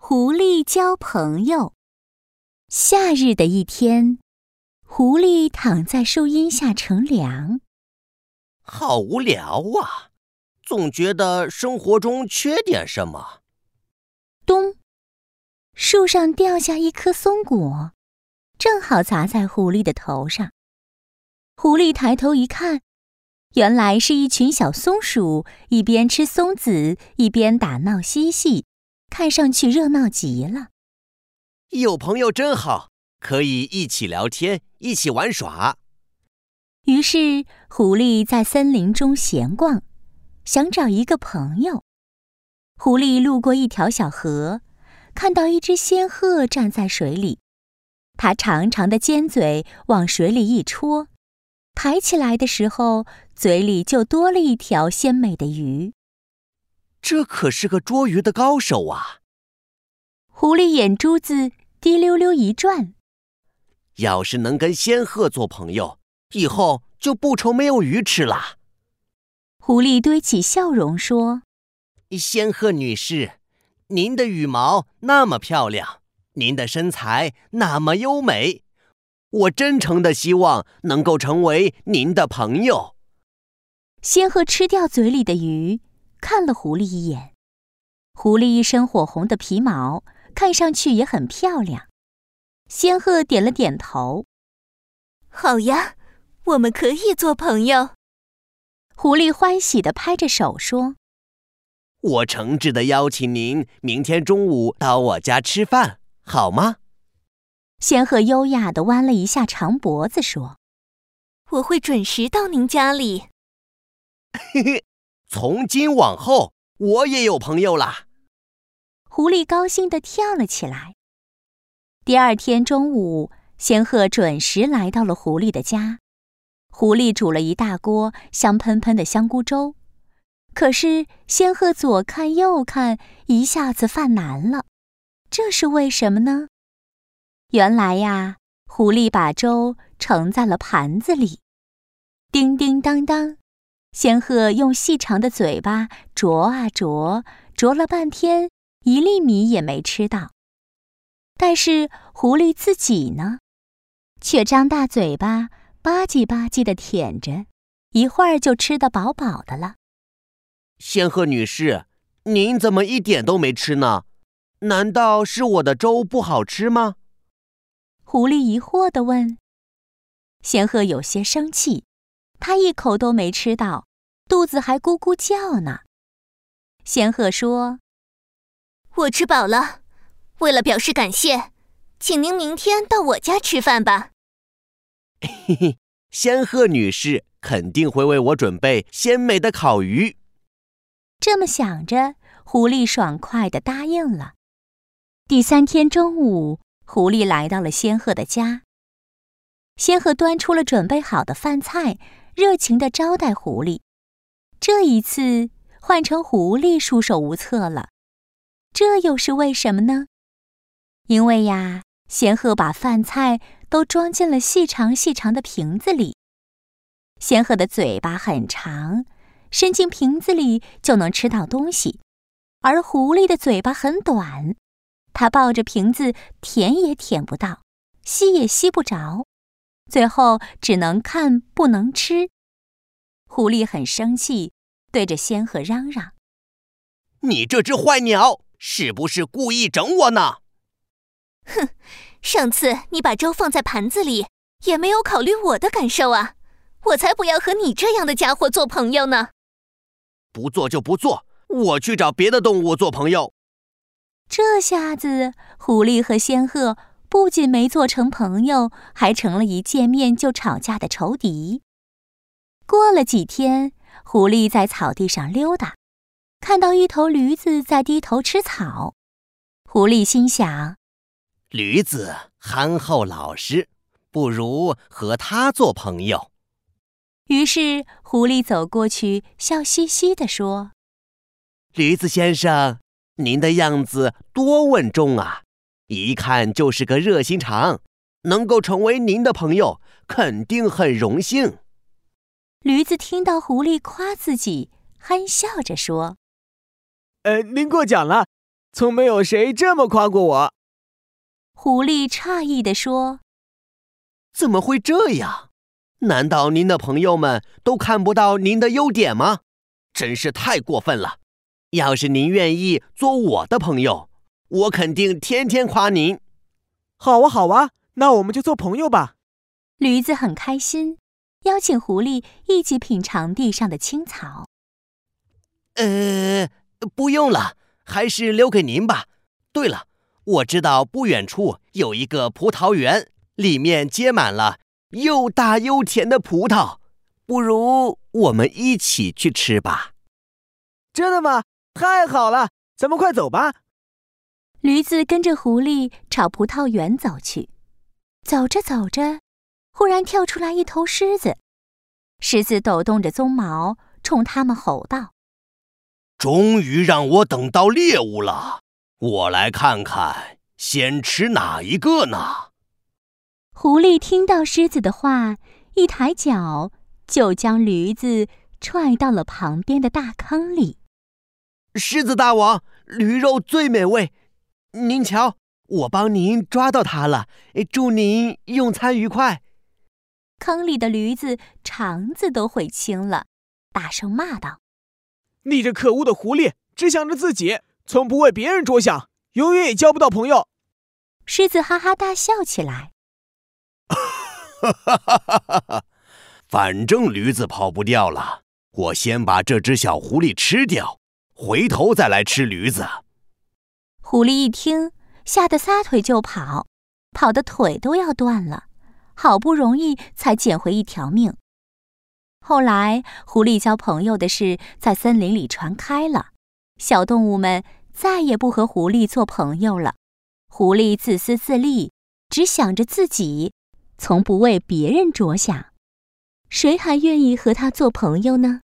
狐狸交朋友。夏日的一天，狐狸躺在树荫下乘凉。 好无聊啊，总觉得生活中缺点什么。 咚！树上掉下一颗松果，正好砸在狐狸的头上。狐狸抬头一看，原来是一群小松鼠，一边吃松子，一边打闹嬉戏，看上去热闹极了。 有朋友真好，可以一起聊天，一起玩耍。 于是狐狸在森林中闲逛，想找一个朋友。狐狸路过一条小河，看到一只仙鹤站在水里，它长长的尖嘴往水里一戳，抬起来的时候，嘴里就多了一条鲜美的鱼。 这可是个捉鱼的高手啊！ 狐狸眼珠子滴溜溜一转， 要是能跟仙鹤做朋友，以后就不愁没有鱼吃了。 狐狸堆起笑容说： 仙鹤女士，您的羽毛那么漂亮，您的身材那么优美，我真诚地希望能够成为您的朋友。 仙鹤吃掉嘴里的鱼，看了狐狸一眼。狐狸一身火红的皮毛，看上去也很漂亮。仙鹤点了点头： 好呀，我们可以做朋友。 狐狸欢喜地拍着手说： 我诚挚地邀请您明天中午到我家吃饭，好吗？ 仙鹤优雅地弯了一下长脖子说： 我会准时到您家里。 嘿嘿，从今往后我也有朋友啦。 狐狸高兴地跳了起来。第二天中午，仙鹤准时来到了狐狸的家。狐狸煮了一大锅香喷喷的香菇粥，可是仙鹤左看右看，一下子犯难了。这是为什么呢？原来呀，狐狸把粥盛在了盘子里。叮叮当当，仙鹤用细长的嘴巴啄啊啄，啄了半天，一粒米也没吃到。但是狐狸自己呢，却张大嘴巴吧唧吧唧地舔着，一会儿就吃得饱饱的了。 仙鹤女士，您怎么一点都没吃呢？难道是我的粥不好吃吗？ 狐狸疑惑地问。仙鹤有些生气，它一口都没吃到，肚子还咕咕叫呢。仙鹤说： 我吃饱了，为了表示感谢，请您明天到我家吃饭吧。 嘿嘿，仙鹤女士肯定会为我准备鲜美的烤鱼。 这么想着，狐狸爽快地答应了。第三天中午，狐狸来到了仙鹤的家。仙鹤端出了准备好的饭菜，热情地招待狐狸。这一次换成狐狸束手无策了，这又是为什么呢？因为呀，仙鹤把饭菜都装进了细长细长的瓶子里。仙鹤的嘴巴很长，伸进瓶子里就能吃到东西，而狐狸的嘴巴很短，它抱着瓶子舔也舔不到，吸也吸不着，最后只能看不能吃。狐狸很生气，对着仙鹤嚷嚷： 你这只坏鸟，是不是故意整我呢？ 哼，上次你把粥放在盘子里，也没有考虑我的感受啊！我才不要和你这样的家伙做朋友呢！ 不做就不做，我去找别的动物做朋友。 这下子，狐狸和仙鹤不仅没做成朋友，还成了一见面就吵架的仇敌。过了几天，狐狸在草地上溜达，看到一头驴子在低头吃草。狐狸心想： 驴子憨厚老实，不如和它做朋友。 于是狐狸走过去，笑嘻嘻地说： 驴子先生，您的样子多稳重啊，一看就是个热心肠，能够成为您的朋友，肯定很荣幸。 驴子听到狐狸夸自己，憨笑着说： 您过奖了， 从没有谁这么夸过我。 狐狸诧异地说： 怎么会这样？难道您的朋友们都看不到您的优点吗？真是太过分了！要是您愿意做我的朋友，我肯定天天夸您。 好啊，好啊，那我们就做朋友吧。 驴子很开心，邀请狐狸一起品尝地上的青草。 不用了，还是留给您吧。对了，我知道不远处有一个葡萄园，里面结满了又大又甜的葡萄，不如我们一起去吃吧。 真的吗？太好了，咱们快走吧。 驴子跟着狐狸朝葡萄园走去。走着走着，忽然跳出来一头狮子。狮子抖动着鬃毛，冲他们吼道： 终于让我等到猎物了，我来看看先吃哪一个呢？ 狐狸听到狮子的话，一抬脚就将驴子踹到了旁边的大坑里。 狮子大王，驴肉最美味，您瞧，我帮您抓到它了，祝您用餐愉快。 坑里的驴子肠子都悔青了，大声骂道： 你这可恶的狐狸，只想着自己，从不为别人着想，永远也交不到朋友。 狮子哈哈大笑起来。 反正驴子跑不掉了，我先把这只小狐狸吃掉，回头再来吃驴子。 狐狸一听，吓得撒腿就跑，跑得腿都要断了，好不容易才捡回一条命。后来，狐狸交朋友的事在森林里传开了，小动物们再也不和狐狸做朋友了。狐狸自私自利，只想着自己，从不为别人着想。谁还愿意和他做朋友呢？